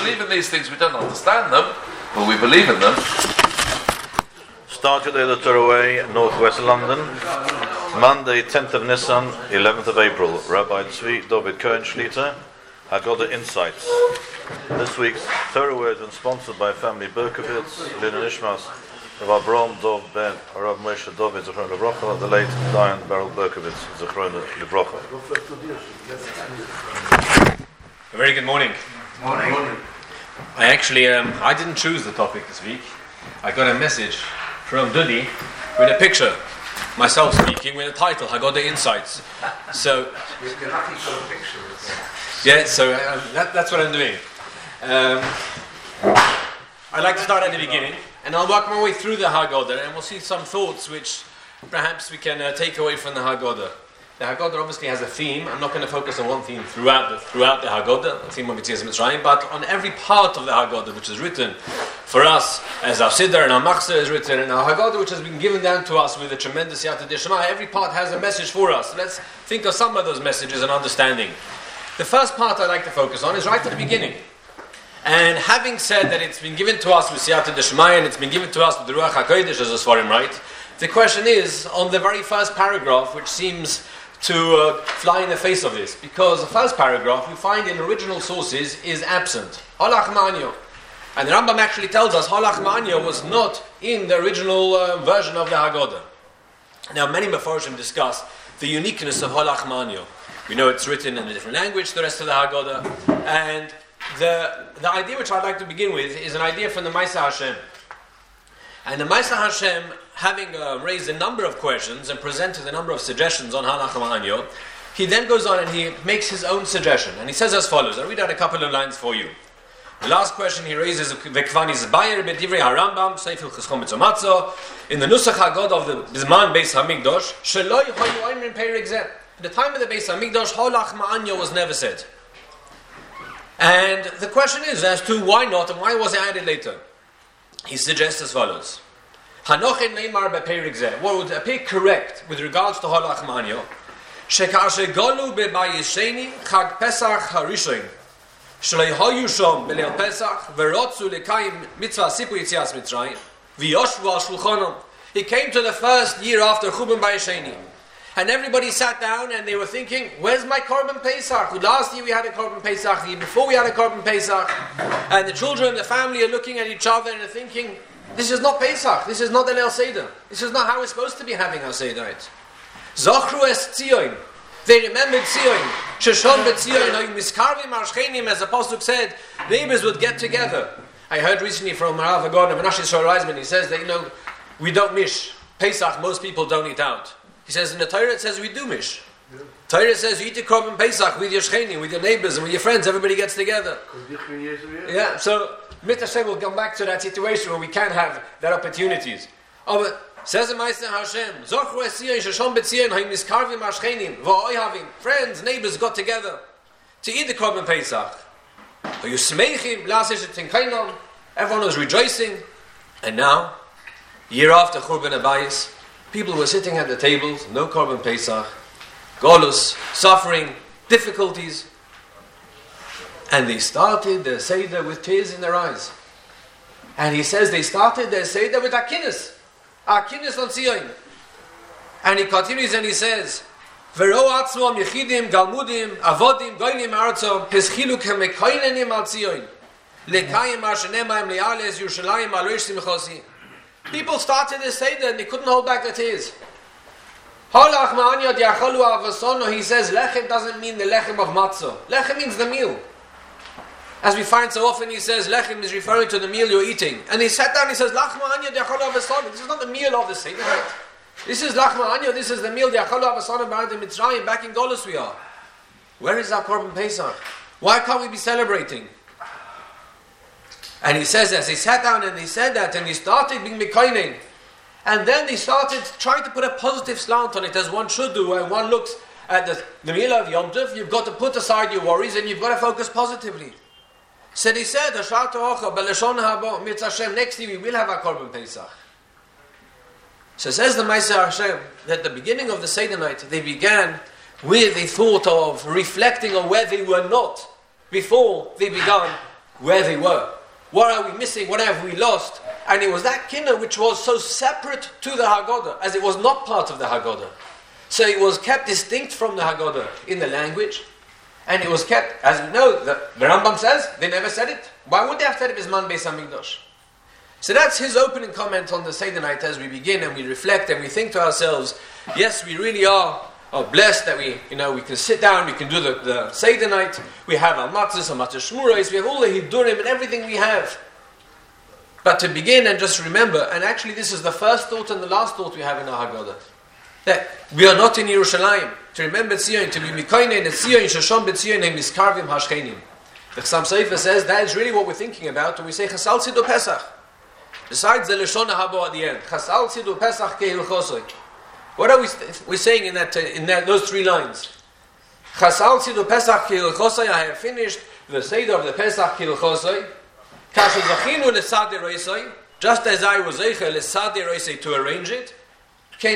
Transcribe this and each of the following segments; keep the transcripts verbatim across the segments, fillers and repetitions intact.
believe in these things, we don't understand them, but we believe in them. Start your day the Torah Way, Northwest London. Monday, tenth of Nisan, eleventh of April. Rabbi Tzvi David Cohen Shlita, Haggadah Insights. This week's Torah Way has been sponsored by family Berkovitz, Lina Nishmas, Rav Avraham Dov Ben, Rav Moshe David Zechron Livrocha, the late Diane Beryl Berkovitz Zechron Livrocha. A very good morning. Morning. I actually, um, I didn't choose the topic this week. I got a message from Dudi with a picture, myself speaking, with a title, Haggadah Insights. So, You're lucky for a picture. yeah, so um, that, that's what I'm doing. Um, I'd like to start at the beginning, and I'll work my way through the Haggadah, and we'll see some thoughts which perhaps we can uh, take away from the Haggadah. The Haggadah obviously has a theme. I'm not going to focus on one theme throughout the throughout the Haggadah, the theme of Yetzias Mitzrayim, but on every part of the Haggadah which is written for us, as our Siddur and our Machzor is written, and our Haggadah which has been given down to us with a tremendous Siyata Deshama. Every part has a message for us. Let's think of some of those messages and understanding. The first part I'd like to focus on is right at the beginning. And having said that it's been given to us with Siyata Deshama and it's been given to us with the Ruach HaKodesh, as the Svarim write, the question is on the very first paragraph, which seems to uh, fly in the face of this, because the first paragraph we find in original sources is absent. Halach Ma'anyo. And the Rambam actually tells us Halach Ma'anyo was not in the original uh, version of the Haggadah. Now many Mefarshim discuss the uniqueness of Halach Ma'anyo. We know it's written in a different language, the rest of the Haggadah. And the, the idea which I'd like to begin with is an idea from the Maisa Hashem. And the Maisa Hashem, having uh, raised a number of questions and presented a number of suggestions on Halach Ma'anyo, he then goes on and he makes his own suggestion. And he says as follows. I'll read out a couple of lines for you. The last question he raises, Vekvani Zbayer B'divrei HaRambam, Seifel Cheskom Mitzomatzo, in the Nusach HaGod of the Bizman Beis HaMikdash, Sheloi Hoyu Oimrin Peirik Zeh. At the time of the Beis HaMikdash, Halach Ma'anyo was never said. And the question is as to why not and why was it added later? He suggests as follows. Hanochin Neymar B'Peirik Zeh. What would appear correct with regards to Halach Ma'anyo? Shekashe Golu B'Bayis Sheni Chag Pesach HaRishon Shlei Hoyu Shom B'Leil Pesach V'Rotzu Lekayim Mitzvah Sipu Yetzias Mitzrayim V'Yoshvu Al Shulchanom. He came to the first year after Churban Bayis Sheni, and everybody sat down and they were thinking, where's my Korban Pesach? Last year we had a Korban Pesach, the year before we had a Korban Pesach. And the children, the family are looking at each other and are thinking, this is not Pesach, this is not the Leil Seder. This is not how we're supposed to be having our Seder. Right? Zochru es Tzion. They remembered Tzion. Sheshon beTzion, Hoy Miskarvim Arshchenim, as the Pasuk said, neighbors would get together. I heard recently from Rav Agon, Menashe Shor Reisman, he says that, you know, we don't mish. Pesach, most people don't eat out. He says in the Torah it says we do mish. Yeah. Torah says you eat your Korban Pesach with your shchenim, with your neighbors and with your friends. Everybody gets together. Yeah, so Mitzvah Hashem will come back to that situation where we can have that opportunities. Oh, but says the Meister Hashem, Zochru Esiyon Sheshon B'Tzion Hoy Miskarvim Ashchenim V'Oy Havim. Friends, neighbors got together to eat the Korban Pesach. You smeichim la'aseh tinkainam. Everyone was rejoicing, and now, year after Churban Abayis, people were sitting at the tables, no Korban Pesach, Golus, suffering, difficulties. And they started their Seder with tears in their eyes. And he says they started their Seder with Akinis. Akinis on Tzion. And he continues and he says, V'ro atzmom yechidim, galmudim, avodim, goynim artzom, heschiluk hemekoinenim al Tzion. Lekayim ar shenemayim le'ales, Yerushalayim al rish simchosi. People started to say that and they couldn't hold back their tears. Halach Ma'anyo diachalu avasono. He says lechem doesn't mean the lechem of matzah. Lechem means the meal. As we find so often, he says lechem is referring to the meal you're eating. And he sat down and he says lach Ma'anyo diachalu avasono. This is not the meal of the Seder. This is lach Ma'anyo. This is the meal diachalu avasono b'ad Mitzrayim. Back in Golus we are. Where is our Korban Pesach? Why can't we be celebrating? And he says, as he sat down and he said that, and he started being mekayning, and then they started trying to put a positive slant on it, as one should do, when one looks at the, the meal of Yom Tov. You've got to put aside your worries, and you've got to focus positively. So he said, next year we will have our Korban Pesach. So says the Meister Hashem, that at the beginning of the Seder night, they began with a thought of reflecting on where they were not before they began where they were. What are we missing? What have we lost? And it was that kinna which was so separate to the Haggadah, as it was not part of the Haggadah. So it was kept distinct from the Haggadah in the language, and it was kept, as we know, the, the Rambam says, they never said it. Why would they have said it Bisman Beis HaMikdash? So that's his opening comment on the Seder night as we begin and we reflect and we think to ourselves, yes, we really are, are blessed that we, you know, we can sit down, we can do the, the Seder night, we have our matzahs, our matzah shmurais, we have all the hidurim and everything we have. But to begin and just remember, and actually this is the first thought and the last thought we have in our Haggadah, that we are not in Yerushalayim. To remember Tzion, to be Mikoinen, and Tzion, Shashon B'Tzion, and Miskarvim Hashchenim. The Chassam Sofer says that is really what we're thinking about when we say Chasal Tzidu Pesach. Besides the Lashon Habo at the end, Chasal Tzidu Pesach Kehilchosoi. What are we we saying in that uh, in that, those three lines? Chasal Tzidu Pesach Kehilchosoi. I have finished the Seder of the Pesach Kehilchosoi. Kashu Zachinu L'Sadeh Reisoi. Just as I was Zeicher L'Sadeh Reisoi to arrange it. So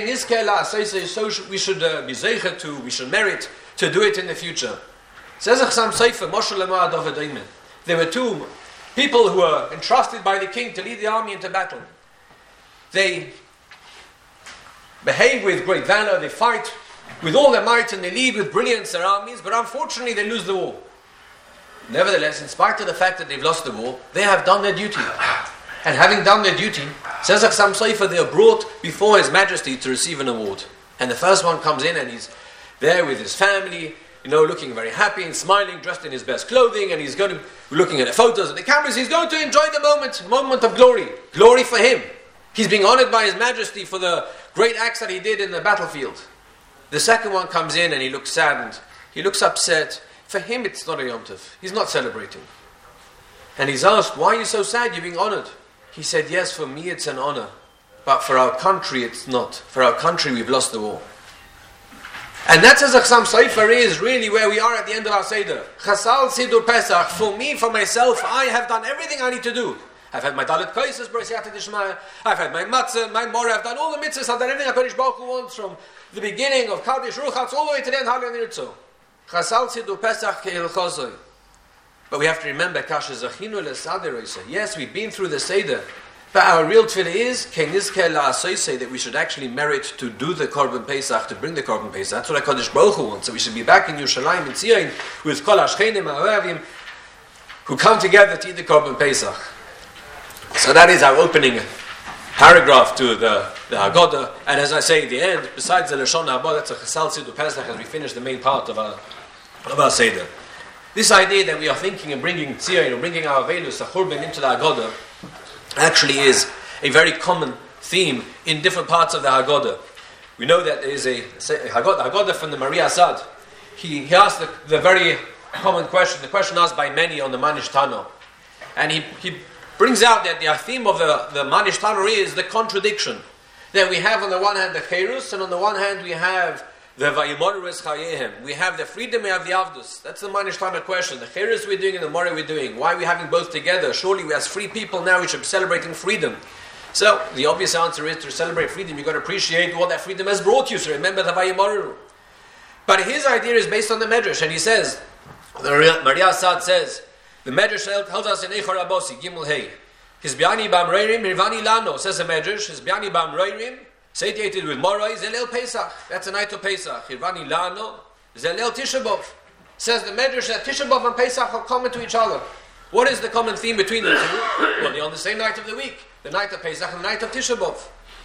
we should uh, be zeicher to, we should merit to do it in the future. Says Chassam Sofer, Moshe Lemar David Eimen. There were two people who were entrusted by the king to lead the army into battle. They behave with great valor, they fight with all their might, and they lead with brilliance their armies, but unfortunately they lose the war. Nevertheless, in spite of the fact that they've lost the war, they have done their duty. And having done their duty, says Chassam Sofer, they are brought before His Majesty to receive an award. And the first one comes in and he's there with his family, you know, looking very happy and smiling, dressed in his best clothing, and he's going to, looking at the photos and the cameras, he's going to enjoy the moment, moment of glory. Glory for him. He's being honored by His Majesty for the great acts that he did in the battlefield. The second one comes in and he looks saddened. He looks upset. For him, it's not a Yom Tov. He's not celebrating. And he's asked, why are you so sad? You're being honored. He said, yes, for me it's an honor, but for our country it's not. For our country we've lost the war. And that's as Chassam Sofer is really where we are at the end of our Seder. Chasal Sidur Pesach, for me, for myself, I have done everything I need to do. I've had my Dalet Koises, B'Rasiyat Dishmaya, I've had my Matzah, my Morah, I've done all the mitzvahs, I've done everything HaKadosh Baruch Hu wants from the beginning of Kaddish Ruchatz all the way to the end, Halil Nirtzo. Chasal Sidur Pesach Ke'ilchozoi. But we have to remember, yes, we've been through the Seder, but our real tefillah is that we should actually merit to do the Korban Pesach, to bring the Korban Pesach. That's what HaKadosh Baruch Hu wants. So we should be back in Yerushalayim and Tzion with Kol HaShchenim HaOhavim who come together to eat the Korban Pesach. So that is our opening paragraph to the, the Haggadah. And as I say at the end, besides the Lashon Haba, that's a Chasal Tzidu Pesach as we finish the main part of our, of our Seder. This idea that we are thinking of bringing Tzion, or bringing our Avelus, the Churban, into the Haggadah, actually is a very common theme in different parts of the Haggadah. We know that there is a, a Haggadah, Haggadah from the Maria Assad. He, he asked the, the very common question, the question asked by many on the Manish Tano. And he, he brings out that the theme of the, the Manish Tano is the contradiction. That we have on the one hand the Cherus, and on the one hand we have the Vayimoru Es Chayehem. We have the freedom, we have the Avdus. That's the Manish Tana question. The Cherus we're doing and the Moreh we're doing. Why are we having both together? Surely we as free people now we should be celebrating freedom. So the obvious answer is to celebrate freedom. You've got to appreciate what that freedom has brought you. So remember the Vayimoru. But his idea is based on the Medrash, and he says, the Maria Assad says, the Medrash tells us in Eichor Abosi, Gimel Hey, His Biani Bam Reirim, Mirvani Lano, says the Medrash, His Biani Bam Reirim, satiated with Morai, Zelel Pesach. That's a night of Pesach. Hirvani Lano, Zelel Tisha B'Av. Says the Medrash that Tisha B'Av and Pesach are common to each other. What is the common theme between the two? Well, they're on the same night of the week. The night of Pesach and the night of Tisha B'Av.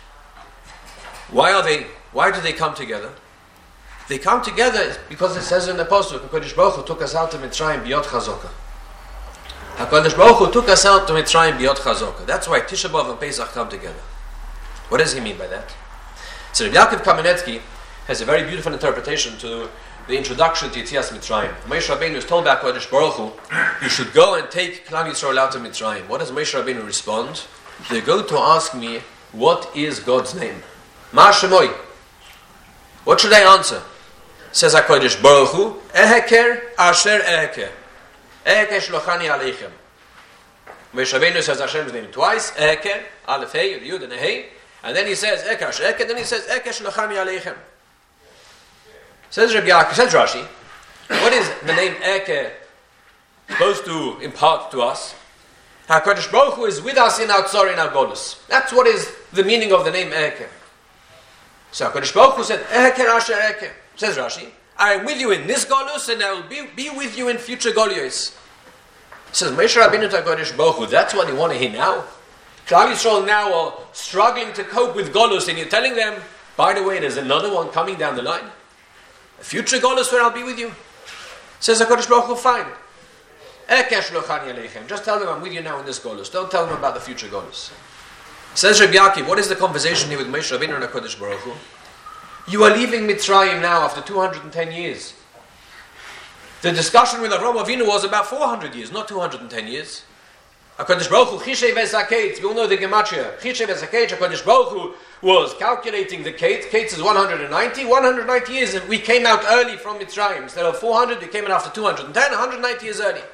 Why are they, why do they come together? They come together because it says in the Pasuk, HaKadosh Baruch Hu took us out to Mitzrayim biyot chazokah. HaKadosh Baruch Hu took us out to Mitzrayim biyot chazokah. That's why Tisha B'Av and Pesach come together. What does he mean by that? So Rabbi Yaakov Kamenetsky has a very beautiful interpretation to the introduction to Yetzias Mitzrayim. Moshe Rabbeinu is told by HaKadosh Baruch Hu, you should go and take Klal Yisrael out of Mitzrayim. What does Moshe Rabbeinu respond? They go to ask me, what is God's name? Ma Shemoi. What should I answer? Says HaKadosh Baruch Hu, Eheker Asher Eheker. Eheker Shlochani Aleichem. Moshe Rabbeinu says Hashem's name twice, Eheker, Aleph Hey, Yud and Hey. And then he says, Ekash, Eke, then he says, Ekesh Lachami Aleichem. Says Rabbi Yaakov, says Rashi, what is the name Eke supposed to impart to us. HaKadosh Baruch Hu is with us in our tzor, in our golus. That's what is the meaning of the name Eke. So HaKadosh Baruch Hu said, Eke Rasha Eke. Says Rashi, I am with you in this golus and I will be, be with you in future golus. Says Moshe Rabbeinu to HaKadosh Baruch Hu, that's what you want to hear now? Klal Yisrael now are struggling to cope with golus and you're telling them, by the way, there's another one coming down the line. A future golus where I'll be with you. Says HaKadosh Baruch Hu, fine. Just tell them I'm with you now in this golus. Don't tell them about the future golus. Says Rabbi Yaakov, what is the conversation here with Moshe Rabbeinu and HaKadosh Baruch Hu? You are leaving Mitzrayim now after two hundred ten years. The discussion with Avraham Avinu was about four hundred years, not two hundred ten years. HaKadosh Baruch Hu, Chishev Esaketz, we all know the Gematria. Chishev Esaketz, HaKadosh Baruch Hu was calculating the Ketz. Ketz is one hundred ninety. one hundred ninety years, and we came out early from Mitzrayim. Instead of four hundred, we came in after two hundred ten, one hundred ninety years early.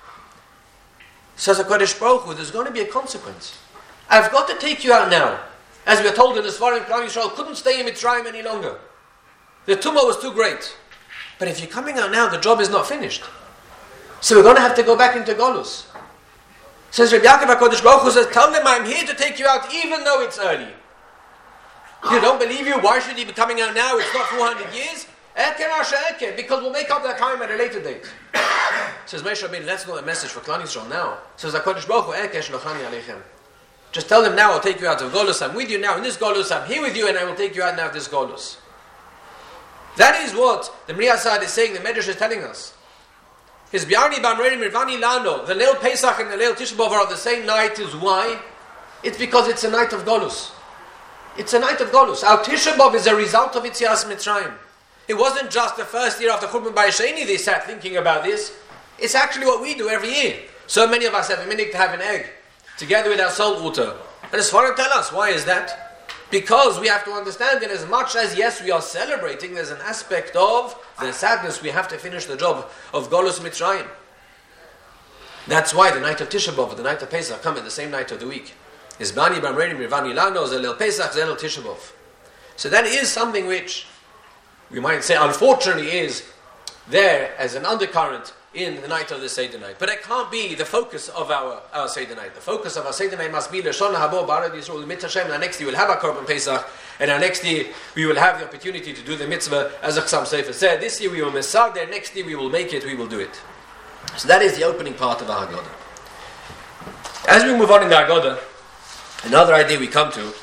Says HaKadosh Baruch Hu, there's going to be a consequence. I've got to take you out now. As we are told in the Sfarim, Klal Yisrael couldn't stay in Mitzrayim any longer. The tumah was too great. But if you're coming out now, the job is not finished. So we're going to have to go back into Golus. Says Rabbi Yaakov HaKadosh Baruch Hu says, tell them I'm here to take you out even though it's early. You don't believe you? Why should you be coming out now? It's not four hundred years. Because we'll make up that time at a later date. Says Moshe Rabbeinu, that's not a message for Klal Yisrael now. Says HaKadosh Baruch Hu, just tell them now I'll take you out of Golus. I'm with you now in this Golus. I'm here with you and I will take you out now of this Golus. That is what the Mri Asad is saying, the Medrash is telling us. His B'yarni B'amrei Mirvani Lano, the Leil Pesach and the Leil Tisha B'Av are the same night. Is why? It's because it's a night of Golus. It's a night of Golus. Our Tisha B'Av is a result of Yetzias Mitzrayim. It wasn't just the first year after Churban Bayis Sheni they sat thinking about this. It's actually what we do every year. So many of us have a minute to have an egg, together with our salt water. And as far as tell us, why is that? Because we have to understand that as much as, yes, we are celebrating, there's an aspect of the sadness we have to finish the job of Golus Mitzrayim. That's why the night of Tisha B'Av, the night of Pesach, come in the same night of the week. Is Bani B'amrei Mirvani Lano, Zelil Pesach, Zelil Tisha B'Av. So that is something which we might say, unfortunately, is there as an undercurrent in the night of the Seder night. But it can't be the focus of our, our Seder night. The focus of our Seder night must be L'shon Habo B'Arad Yisrael Mit Hashem. And next year we'll have our Korban Pesach, and our next year we will have the opportunity to do the mitzvah, as Chassam Sofer said. This year we will miss out there, next year we will make it, we will do it. So that is the opening part of our Haggadah. As we move on in the Haggadah, another idea we come to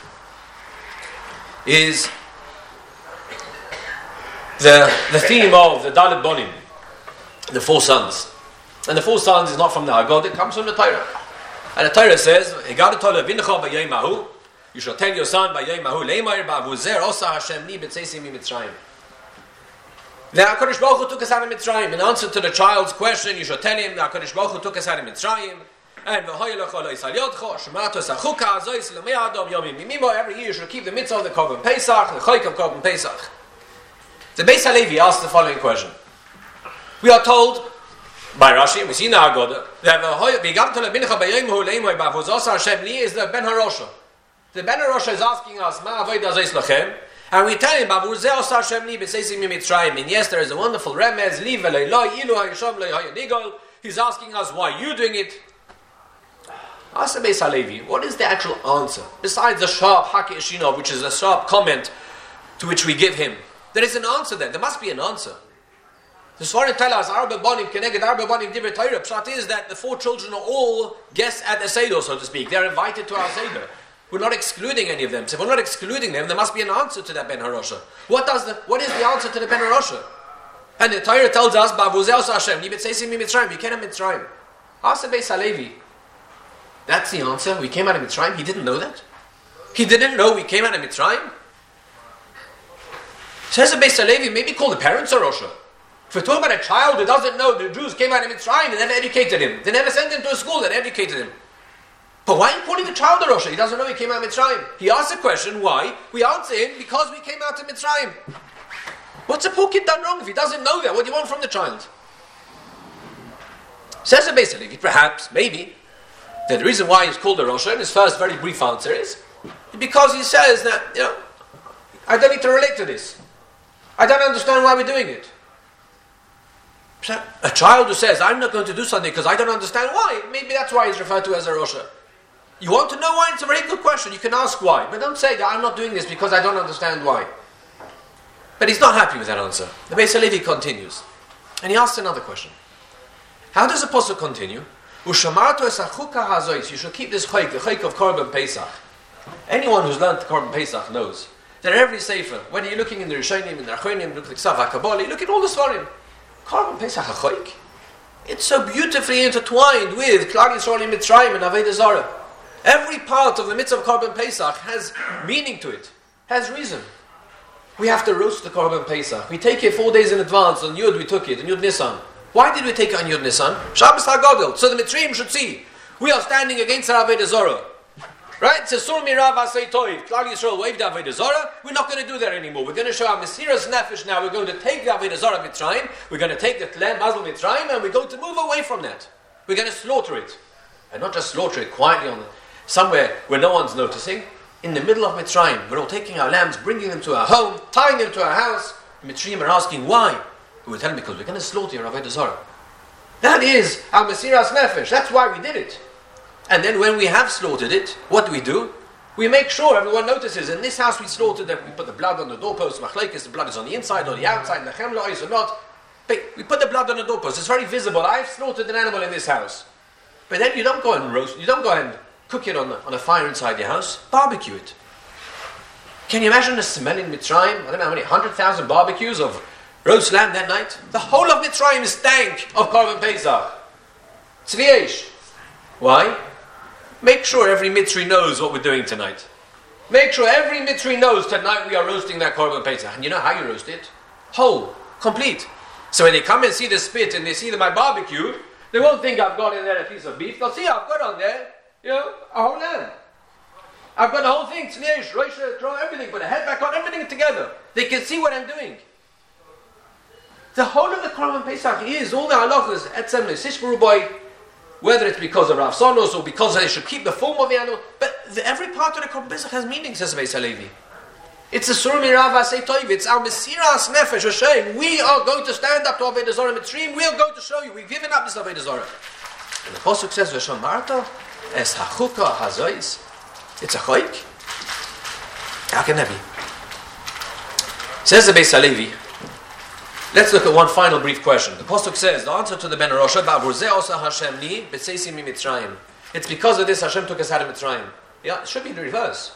is the, the theme of the Dalet Bonim, the four sons. And the four sons is not from the Haggadah, it comes from the Torah. And the Torah says, you shall tell your son by Yemahu, Leimar ba'avuzer osa Hashem li b'tzeisim mitzrayim. The HaKadosh Baruch Hu took us out of Mitzrayim. In answer to the child's question, you shall tell him, the HaKadosh Baruch Hu took us out of Mitzrayim. And every year you should keep the mitzvah of the Korban Pesach, the Chayk of Korban Pesach. The Beis HaLevi asked the following question. We are told by Rashi, we see in the Haggadah, that the is the Ben HaRosha. The Ben HaRosha is asking us, and we tell him, and yes, there is a wonderful remez, he's asking us, why are you doing it? Ask the Beis HaLevi, what is the actual answer? Besides the sharp Haki Eshinov, which is a sharp comment to which we give him, there is an answer there. There must be an answer. The Sfarim tell us, Arba Bonim, Keneged Arba Bonim, Divrei Torah. Pshat is that the four children are all guests at the Seder, so to speak. They are invited to our Seder. We're not excluding any of them. So if we're not excluding them, there must be an answer to that Ben HaRosha. What does the, what is the answer to the Ben HaRosha? And the Torah tells us, Ba'avuzel Hashem, Li b'tzeisim mi Mitzrayim, you can't have Mitzrayim. Ask the Beis HaLevi. That's the answer. We came out of Mitzrayim. He didn't know that. He didn't know we came out of Mitzrayim. Says the Beis HaLevi, maybe call the parents a Rosha. If we're talking about a child who doesn't know the Jews came out of Mitzrayim, they never educated him. They never sent him to a school that educated him. But why are you calling the child a Rosha? He doesn't know he came out of Mitzrayim. He asks a question, why? We answer him, because we came out of Mitzrayim. What's the poor kid done wrong if he doesn't know that? What do you want from the child? Says the Beis HaLevi, perhaps, maybe, that the reason why he's called a Rosha, in his first very brief answer is, because he says that, you know, I don't need to relate to this. I don't understand why we're doing it. A child who says, I'm not going to do something because I don't understand why, maybe that's why he's referred to as a Rosha. You want to know why? It's a very good question. You can ask why. But don't say that I'm not doing this because I don't understand why. But he's not happy with that answer. The Beis Halevi continues. And he asks another question. How does the Pasuk continue? Ushamartu es hachuka hazois. You should keep this chayk, the chayk of Korban Pesach. Anyone who's learned Korban Pesach knows that every sefer, whether you're looking in the Rishonim, in the Achronim, look at the Ksav HaKabbalah, look at all the Svarim. Korban Pesach HaChoik. It's so beautifully intertwined with Klal Yisrael in Mitzrayim and Avodah Zarah. Every part of the mitzvah of Korban Pesach has meaning to it, has reason. We have to roast the Korban Pesach. We take it four days in advance. On Yud we took it, on Yud Nisan. Why did we take it on Yud Nisan? Shabbos HaGadol. So the Mitzrayim should see. We are standing against our Avodah Zarah. Right? It says, Sur mirav asay toiv. Klal Yisrael waved the Avodah Zarah. We're not going to do that anymore. We're going to show our Mesiras Nefesh now. We're going to take the Avodah Zarah Mitzrayim. We're going to take the Tlem Basel Mitzrayim, and we're going to move away from that. We're going to slaughter it. And not just slaughter it quietly on the, somewhere where no one's noticing. In the middle of Mitzrayim, we're all taking our lambs, bringing them to our home, tying them to our house. The Mitzrayim are asking why. We were telling because we're going to slaughter your Avodah Zarah. That is our Mesiras Nefesh. That's why we did it. And then when we have slaughtered it, what do we do? We make sure everyone notices. In this house we slaughtered them. We put the blood on the doorpost. Machlekes, the blood is on the inside or the outside. Nachem lo is or not. But we put the blood on the doorpost. It's very visible. I've slaughtered an animal in this house. But then you don't go and roast. You don't go and cook it on, the, on a fire inside your house. Barbecue it. Can you imagine the smell in Mitzrayim? I don't know how many, one hundred thousand barbecues of roast lamb that night? The whole of Mitzrayim stank of Korban Pesach. Tzviesh. Why? Make sure every Mitzri knows what we're doing tonight. Make sure every Mitzri knows tonight we are roasting that Korban Pesach. And you know how you roast it? Whole. Complete. So when they come and see the spit and they see the, my barbecue, they won't think I've got in there a piece of beef. They'll see I've got on there, you know, a whole lamb. I've got the whole thing, tzniyish, roisha, throw everything, put a head back on, everything together. They can see what I'm doing. The whole of the Korban Pesach is all the halachas, etzem le'sishmaru boy, whether it's because of Rav Sonos or because they should keep the form of the animal, but the, every part of the Korban Pesach has meaning, says Beis Halevi. It's a sur mirav asay toiv. It's our Mesiras Nefesh. We're saying we are going to stand up to Avodah Zarah Mitzrayim. We are going to show you. We've given up this Avodah Zarah. And the Pasuk says, "V'shamarta es hachuka hazois." It's a chayk. How can that be? Says the Beis Halevi. Let's look at one final brief question. The Pasuk says the answer to the Ben Rosha. Hashem ni b'tzeisim mitzrayim. It's because of this Hashem took us out of Mitzrayim. Yeah, it should be the reverse.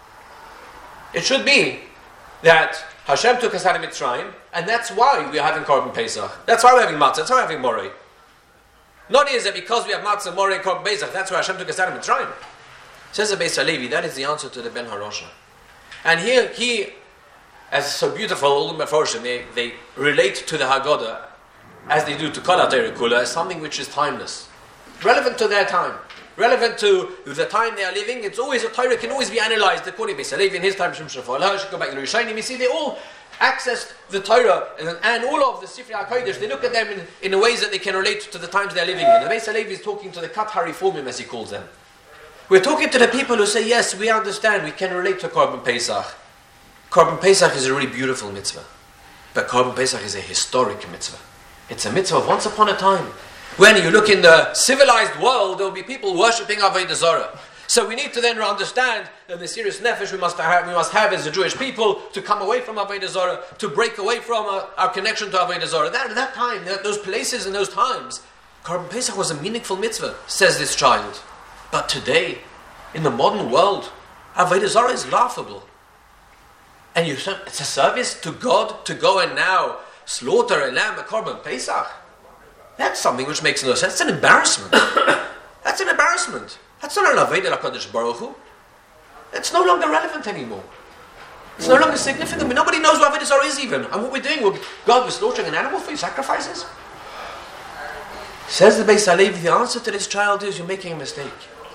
It should be that Hashem took us out of Mitzrayim, and that's why we are having Korban Pesach. That's why we're having Matzah. That's why we're having Moreh. Not is that because we have Matzah, Moreh, and Korban Pesach, that's why Hashem took us out of Mitzrayim. Says the Beis Halevi, that is the answer to the Ben Harosha. And here, he, as so beautiful, all the Meforshim, they, they relate to the Haggadah, as they do to Kol HaTorah Kula, as something which is timeless. Relevant to their time. Relevant to the time they are living. It's always, a Torah can always be analyzed according to Beis Halevi in his time, Shem Shafal Hirsch, go back to the Rishonim, you see they all accessed the Torah and, and all of the Sifrei HaKodesh, they look at them in, in the ways that they can relate to the times they're living in. The Beis Halevi is talking to the Kat HaRifomim, as he calls them. We're talking to the people who say, yes, we understand, we can relate to Korban Pesach. Korban Pesach is a really beautiful mitzvah. But Korban Pesach is a historic mitzvah. It's a mitzvah of once upon a time. When you look in the civilized world, there will be people worshipping Avodah Zarah. So we need to then understand that the serious nefesh we must have, we must have as a Jewish people to come away from Avodah Zarah, to break away from uh, our connection to Avodah Zarah. That, at that time, that, those places and those times, Korban Pesach was a meaningful mitzvah, says this child. But today, in the modern world, Avodah Zarah is laughable. And you said, it's a service to God to go and now slaughter a lamb, a Korban Pesach. That's something which makes no sense. That's an embarrassment. That's an embarrassment. That's not an Avodah HaKadosh Baruch Hu. It's no longer relevant anymore. It's no longer significant. Nobody knows what Avodah Zarah is even. And what we're doing, we're, God, we're slaughtering an animal for your sacrifices. Says the Beis Halevi, the answer to this child is you're making a mistake.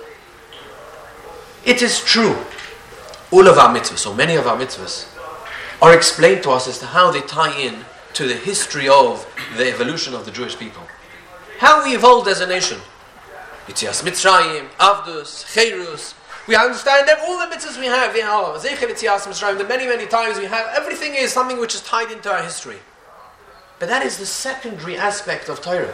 It is true. All of our mitzvahs, so many of our mitzvahs, are explained to us as to how they tie in to the history of the evolution of the Jewish people. How we evolved as a nation. Yitzias Mitzrayim, Avdus, Cherus. We understand that all the mitzvahs we have, we have Zecher Yitzias Mitzrayim, the many, many times we have, everything is something which is tied into our history. But that is the secondary aspect of Torah.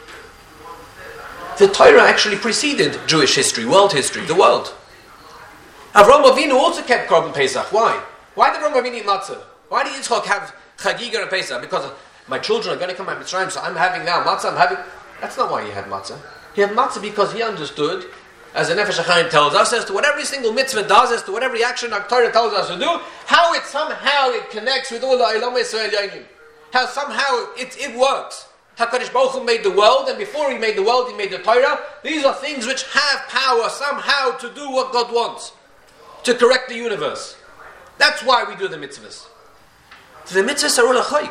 The Torah actually preceded Jewish history, world history, the world. Avraham Avinu also kept Korban Pesach. Why? Why did Avraham Avinu eat matzah? Why did Yitzchak have Chagiga and Pesach? Because my children are going to come out of Mitzrayim, so I'm having now matzah, I'm having... That's not why he had matzah. He had matzah because he understood, as the Nefesh HaChaim tells us, as to what every single mitzvah does, as to what every action our Torah tells us to do, how it somehow it connects with all the Eilam Yisrael Yonim. How somehow it, it works. HaKadosh Baruch Hu made the world, and before he made the world, he made the Torah. These are things which have power somehow to do what God wants, to correct the universe. That's why we do the mitzvahs. The mitzvahs are all a chayk.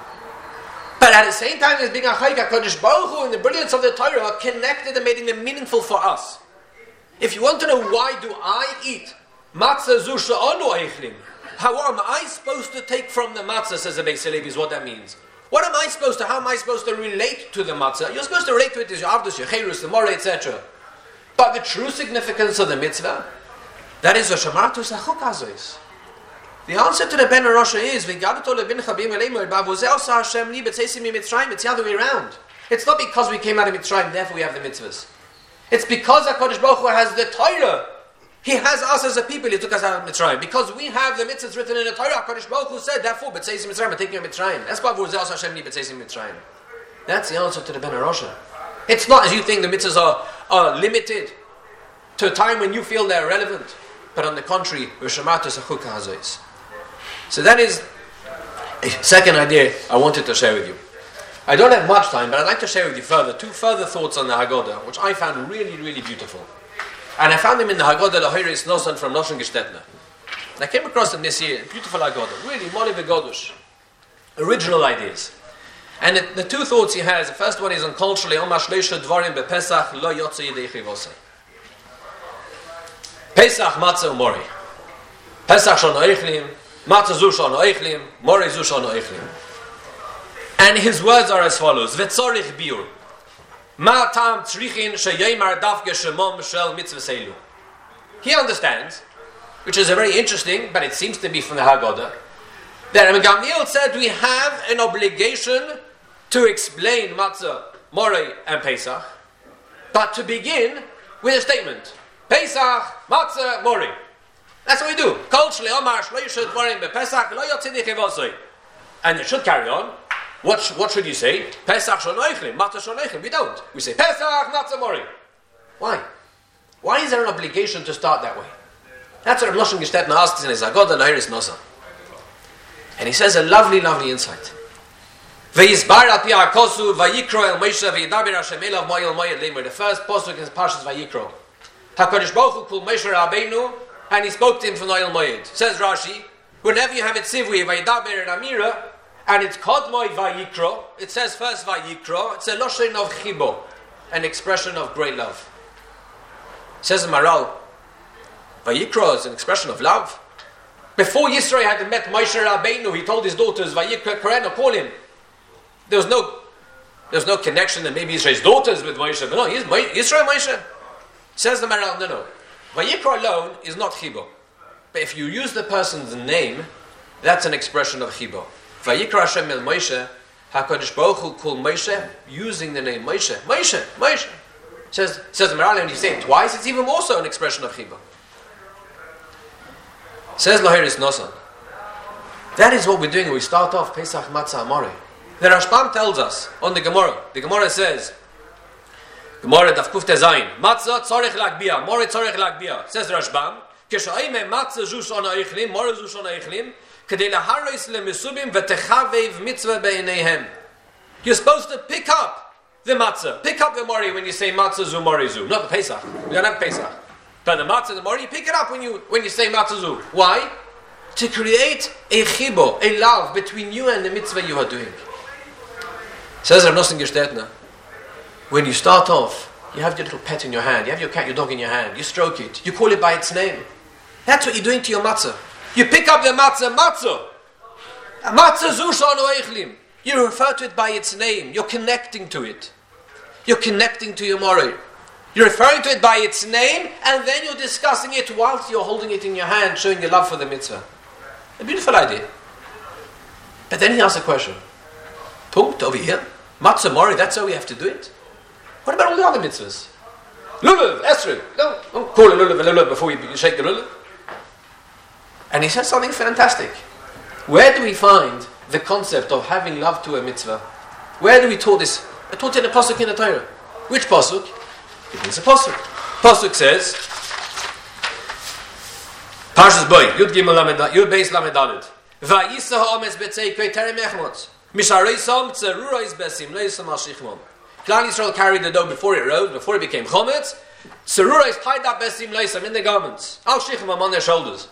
But at the same time as being a chayk, HaKadosh Baruch Hu, in the brilliance of the Torah, are connected and making them meaningful for us. If you want to know why do I eat matzah zu she'anu eichlim, how am I supposed to take from the matzah, says the Beis Halevi, is what that means. What am I supposed to, how am I supposed to relate to the matzah? You're supposed to relate to it as your avdus, your cherus, the moreh, et cetera. But the true significance of the mitzvah, that is a shamartus achuk azois. The answer to the Ben Arosha is, V'gadato lebincha b'im b'avuzeh osa Hashem li b'tzeisim mitzrayim. It's the other way around. It's not because we came out of Mitzrayim, therefore we have the mitzvahs. It's because HaKadosh Baruch Hu has the Torah. He has us as a people, He took us out of Mitzrayim. Because we have the mitzvahs written in the Torah, HaKadosh Baruch Hu said, therefore, b'tzeisim mitzrayim, I'm taking you Mitzrayim. That's why v'uzeh osa Hashem li b'tzeisim mitzrayim. That's the answer to the Ben Arosha. It's not as you think the mitzvahs are, are limited to a time when you feel they're relevant. But on the contrary, v'shamatus achuk hazois. So that is a second idea I wanted to share with you. I don't have much time, but I'd like to share with you further two further thoughts on the Haggadah, which I found really, really beautiful. And I found them in the Haggadah Lahiris Nosan from Loshen Gestetner. And I came across them this year, beautiful Haggadah, really, Moli V'Godush, original ideas. And the, the two thoughts he has, the first one is on culturally, Oma Shleisha Dvarim BePesach Lo Yotze Yidei Chivosei. Pesach Matzah Umori. Pesach Shon Oichlim, Matzah zu shon oichlim, moreh zu shon oichlim. And his words are as follows: V'tzorich biur, ma tam tzrichin sheyeimar dafke shemom shel mitzvahs elu. He understands, which is a very interesting, but it seems to be from the Haggadah, that Rabbi Gamliel said we have an obligation to explain Matzah, Moreh, and Pesach, but to begin with a statement: Pesach, Matzah, Moreh. That's what we do. Culturally, Omar Shleisha Dvarim BePesach Lo Yotze Yidei Chivosei. And it should carry on. What, sh- what should you say? Pesach Shon Oichlim, Matzah Shon Oichlim. We don't. We say Pesach, Matzah, Moreh. Why? Why is there an obligation to start that way? That's what Loshen Gestetner asks in his Haggadah Lahiris Nosan. And he says a lovely, lovely insight. V'yizbar al pi ha'kosu v'yikro el Moshe v'yidaber Hashem elav mo'el mo'el lemer. The first posuk is Parshas Vayikro. HaKadosh Baruch Hu kol Moshe Rabbeinu, and he spoke to him from Noel Moed. Says Rashi, whenever you have it Sivui, Vayidaber and Amira, and it's Kodmoi Vayikro, it says first Vayikro, it's a Loshen of Chibo, an expression of great love. Says the Maral, Vayikro is an expression of love. Before Yisro had met Moshe Rabbeinu, he told his daughters, Vayikra Korena, call him. There was no, there was no connection that maybe Yisro's daughters with Moshe, but no, he's Yisro Moshe. Says the Maral, no, no. Vayikra alone is not chibo. But if you use the person's name, that's an expression of chibo. Vayikra Hashem el Moshe, HaKadosh Baruch Hu called Moshe, using the name Moshe. Moshe, Moshe. Says, says the Maral, and you say it twice, it's even more so an expression of chibo. Says Lahiris Nosan. That is what we're doing when we start off Pesach Matzah Moreh. The Rashbam tells us on the Gemara. The Gemara says, Gemara daf kuf tezayin. Matzah tzorech lagbia. Moreh tzorech lagbia. Says Rashbam. Keshoime matzah zu shon ha'eichlim. Moreh zu shon ha'eichlim. Kedei laharos lemesubim v'techavev mitzvah beineihem. You're supposed to pick up the matzah. Pick up the moreh when you say matzah zu, moreh zu. Not the Pesach. We don't have Pesach. But the matzah, the moreh, you pick it up when you when you say matzah zu. Why? To create a chibo, a love between you and the mitzvah you are doing. Says Rav Nosson Gestetner. When you start off, you have your little pet in your hand, you have your cat, your dog in your hand, you stroke it, you call it by its name. That's what you're doing to your matzah. You pick up the matzah, matzah. Matzah zu shon ha'eichlim. You refer to it by its name. You're connecting to it. You're connecting to your moreh. You're referring to it by its name, and then you're discussing it whilst you're holding it in your hand, showing your love for the mitzvah. A beautiful idea. But then he asks a question. Punkt over here. Matzah Mori, that's how we have to do it. What about all the other mitzvahs? Lulav, Esrog. No, don't call it Lulav, Lulav before you shake the Lulav. And he says something fantastic. Where do we find the concept of having love to a mitzvah? Where do we taught this? I taught it in a pasuk in the Torah. Which pasuk? It means a pasuk. Pasuk says, Parshas Boy, Yud Gimel Lamed, Yud Beis Lamed Dalet. Vayisa ha'omes betzei kvei terem echmot. Misharei som tzerurais besim leisam al shichmon. Klal Yisrael carried the dough before it rode, before it became chometz. Tzerurais tied up besim leisam in the garments. Al shichmon on their shoulders.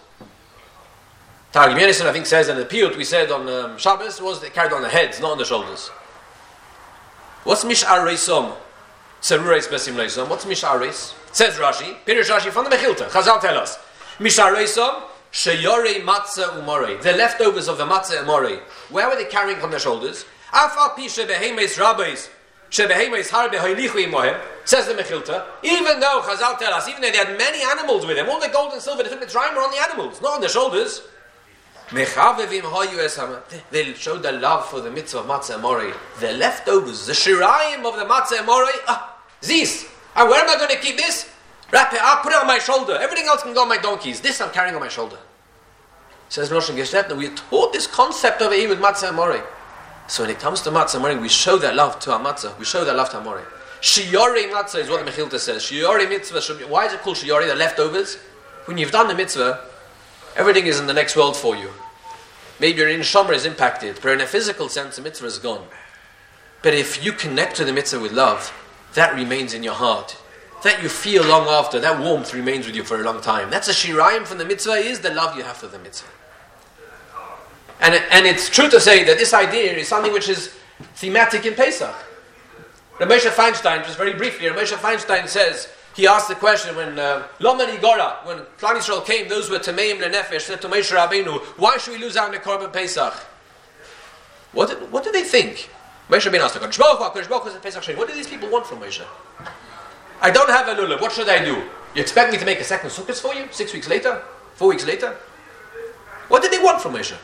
Targum Yenison, I think, says, and the piyut we said on um, Shabbos was they carried on the heads, not on the shoulders. What's Misharei som? Tzerurais besim leisam. What's Misharei? Says Rashi, Pirush Rashi from the Mechilta. Chazal tell us. Misharei som. Sheyore matzah umore, the leftovers of the matzah umore. Where were they carrying on their shoulders? Afal pi shebehemes rabbis, shebehemes harbe hoilichu imohem. Says the Mechilta. Even though Chazal tell us, even though they had many animals with them, all the gold and silver they took the drime were on the animals, not on their shoulders. Mechavevim hoyu esama. They showed their love for the mitzvah of matzah umore. The leftovers, the shirayim of the matzah umore. Ah, this. And where am I going to keep this? Wrap it up, put it on my shoulder. Everything else can go on my donkeys. This I'm carrying on my shoulder. Says Rosh Geshetner, we are taught this concept over here with matzah umore. So when it comes to matzah umore, we show that love to our matzah. We show that love to our umore. Shiori matzah is what the Mechilta says. Shiori mitzvah. Why is it called shiori? The leftovers. When you've done the mitzvah, everything is in the next world for you. Maybe your neshama is impacted, but in a physical sense, the mitzvah is gone. But if you connect to the mitzvah with love, that remains in your heart. That you feel long after, that warmth remains with you for a long time. That's a shirayim from the mitzvah, is the love you have for the mitzvah. And, and it's true to say that this idea is something which is thematic in Pesach. Rav Moshe Feinstein, just very briefly, Rav Moshe Feinstein says, he asked the question when Loman Igora, when Klal Yisrael came, those who were Tameim Lenefesh, said to Moshe Rabbeinu, why should we lose out on the Korban Pesach? What did, what did they think? Moshe Rabbeinu asked the Kodesh Baruch Hu, Kodesh Baruch Hu said Pesach Sheni. What do these people want from Moshe? I don't have a lulav. What should I do? You expect me to make a second sukkah for you? Six weeks later? Four weeks later? What did they want from Moshe?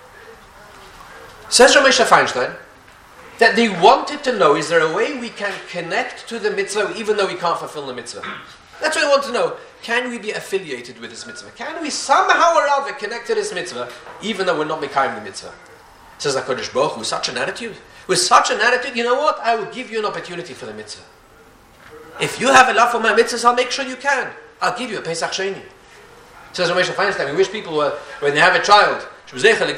Says Rav Moshe Feinstein that they wanted to know, is there a way we can connect to the mitzvah even though we can't fulfill the mitzvah? That's what they want to know. Can we be affiliated with this mitzvah? Can we somehow or other connect to this mitzvah even though we're not making the mitzvah? Says HaKadosh Baruch Hu, with such an attitude. With such an attitude, you know what? I will give you an opportunity for the mitzvah. If you have a love for my mitzvahs, I'll make sure you can. I'll give you a Pesach Sheni. Says Rav Moshe Feinstein, we wish people were, when they have a child, Maisim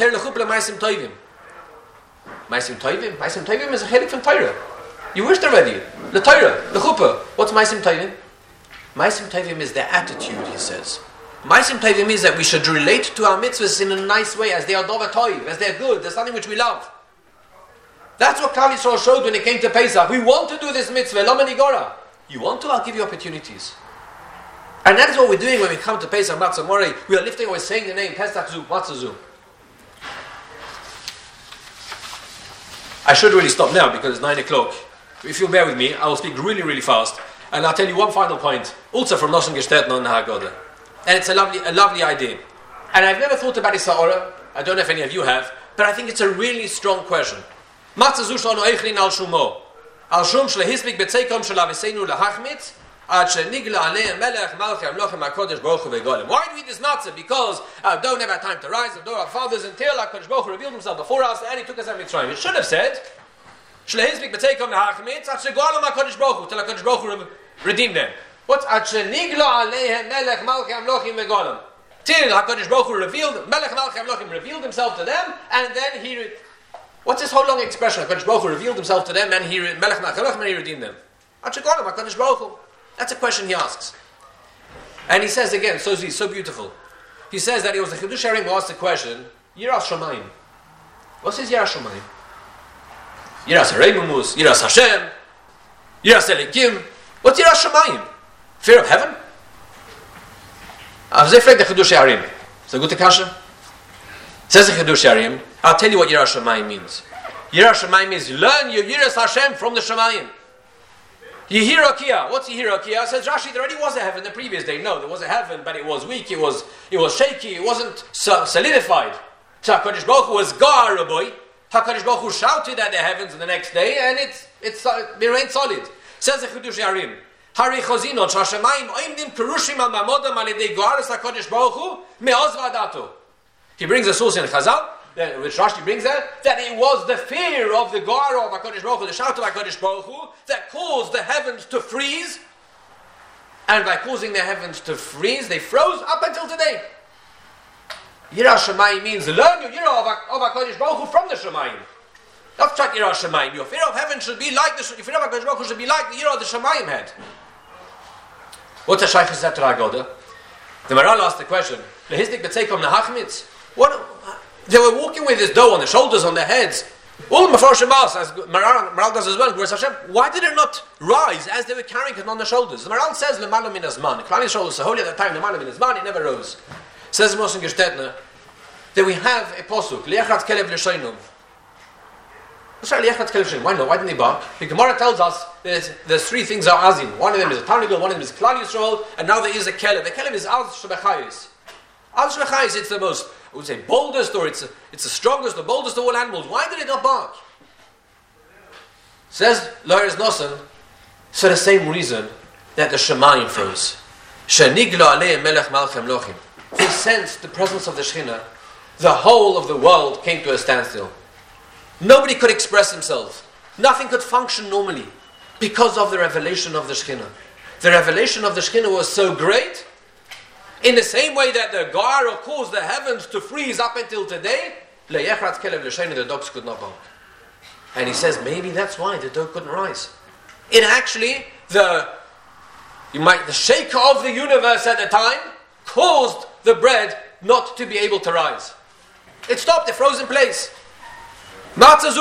Tovim? Maisim Tovim is a chelik from Torah. You wished already. The Torah, the chuppah. What's Maisim Tovim? Maisim Tovim is their attitude, he says. Maisim Tovim means that we should relate to our mitzvahs in a nice way, as they are dova toiv, as they are good, there's something which we love. That's what Klal Yisrael showed when it came to Pesach. We want to do this mitzvah, Loman Igora. You want to? I'll give you opportunities. And that is what we're doing when we come to Pesach Matzah Mori. We are lifting, we're saying the name Pesach Zu, Matzah Zu. I should really stop now because it's nine o'clock. If you'll bear with me, I will speak really, really fast. And I'll tell you one final point, also from Nosson Gestetner on the Haggadah. And it's a lovely, a lovely idea. And I've never thought about it, Sa'ora. I don't know if any of you have, but I think it's a really strong question. Matzah Zu sh'anu eichlin al shumo. Al shum shlehisbik betzeikom shelaviseinu lahachmitz. Why do we eat this matzah? Because I don't have time to rise up to our fathers until HaKadosh Baruch Hu revealed himself before us and he took us out of Mitzrayim. It should have said, till HaKadosh Baruch Hu redeemed them. What's till HaKadosh Baruch Hu revealed, Melech Malchei Amlochim revealed himself to them, and then he. Re- What's this whole long expression? HaKadosh Baruch Hu revealed himself to them, and he Melech Malchei Amlochim and he redeemed them. HaKadosh Baruch Hu. That's a question he asks. And he says again, so so beautiful. He says that it was the Chidush Harim who asked the question, Yiras Shamayim. What is Yiras Shamayim? Yiras Haremumus, Yiras Hashem, Yiras Elikim. What's Yiras Shamayim? Fear of heaven? I've said the Chidush Harim. Is that good to kasha? Says the Chidush Harim, I'll tell you what Yiras Shamayim means. Yiras Shamayim means learn your Yiras Hashem from the Shamayim. Yehirakia. What's Yehirakia? Says Rashi, there already was a heaven the previous day. No, there was a heaven, but it was weak, it was it was shaky, it wasn't so solidified. So HaKadosh Baruch Hu was Gar Rabbi. HaKadosh Baruch Hu shouted at the heavens in the next day, and it's, it's, uh, it remained solid. Says the Chidush Yarim, Hari Chozinot, Shashamayim, Oimdim Perushim Al-Mamodam Al-Idei Goaris HaKadosh Baruch Hu, Me'oz V'adato. He brings a source in Chazal, that, which Rashi brings that, that it was the fear of the Goar of HaKadosh Baruch Hu, the shout of HaKadosh Baruch Hu, that caused the heavens to freeze, and by causing the heavens to freeze, they froze up until today. Yirah Shamayim means learn your Yirah of HaKadosh Baruch Hu from the Shamayim. That's what Yirah Shamayim. Your fear of heaven should be like the your fear of HaKadosh Baruch Hu should be like the Yirah the Shamayim had. What's a Shaykh said to Haggadah? The Maral asked the question, Lehizdik b'teikom nahachmitz. What? They were walking with this dough on their shoulders, on their heads. All the Mepharshim asked, as Maral, Maral does as well, Hashem, why did it not rise as they were carrying it on their shoulders? The Maral says, Lemala min azman. The Klal Yisrael was so holy at that time, Lemala min azman, it never rose. Says Moshe Gestetner, that we have a posuk, Liachat Kelev L'Shoinum. Why not? Why didn't they bark? The Gemara tells us there's, there's three things are azin. One of them is a tarnigel, one of them is Klal Yisrael, and now there is a Kelev. The Kelev is Az Shebechayis. Az Shebechayis, it's the most, I would say, boldest, or it's, a, it's the strongest, the boldest of all animals. Why did it not bark? Says Loris Nosson, for the same reason that the Shemayim froze. Sheniglo Alei Melech Malchem Lochim. He sensed the presence of the Shekhinah. The whole of the world came to a standstill. Nobody could express himself. Nothing could function normally because of the revelation of the Shekhinah. The revelation of the Shekhinah was so great, in the same way that the Gara caused the heavens to freeze up until today, the dogs could not bark. And he says maybe that's why the dog couldn't rise. It actually, the you might the shaker of the universe at the time caused the bread not to be able to rise. It stopped, it froze in place. Not a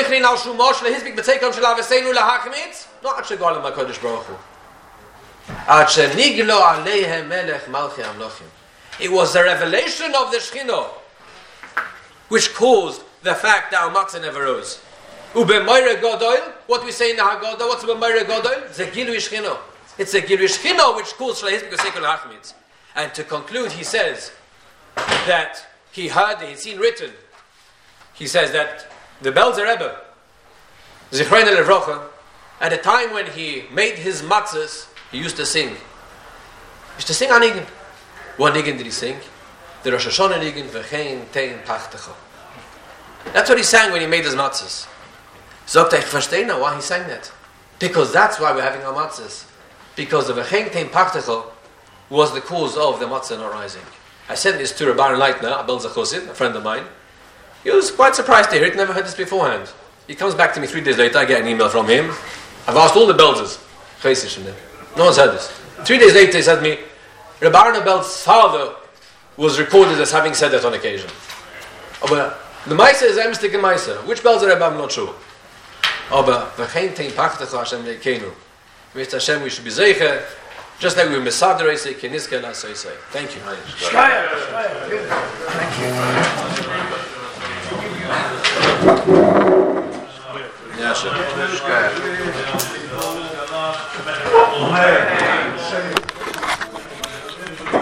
It was the revelation of the Shekhinah which caused the fact that our matzah never rose. What we say in the Haggadah, what's B'Meireh Godol? It's a Gilui Shekhinah. It's a Gilui Shekhinah which caused Shlehizbik V'Seikol Hachmitz. And to conclude, he says that he heard, he'd seen written, he says that the Belzer Rebbe, Zichron Levrocha, at the time when he made his matzahs, he used to sing. He used to sing a nigun. What nigun did he sing? The Rosh Hashanah nigun, V'chein tein pachtecha. That's what he sang when he made his matzahs. Zogt ich verstehe now why he sang that. Because that's why we're having our matzahs. Because the V'chein tein pachtecha was the cause of the matzah not rising. I said this to Rabban Leitner, a Belzer Chosid, a friend of mine. He was quite surprised to hear it, never heard this beforehand. He comes back to me three days later, I get an email from him. I've asked all the Belzers. No one's heard this. Three days later he said to me, Rabbi Arna Belz's father was recorded as having said that on occasion. But the Maisa is a mistaken Maisa. Which Belzer Rabbi, I'm not sure. Aber v'chein tein pachtecha Hashem leikeinu. With Hashem we should be zeicher, just like we were Mesader Eisei, Kenizke La Seisei. Thank you. Shkaya, Shkaya. Thank you.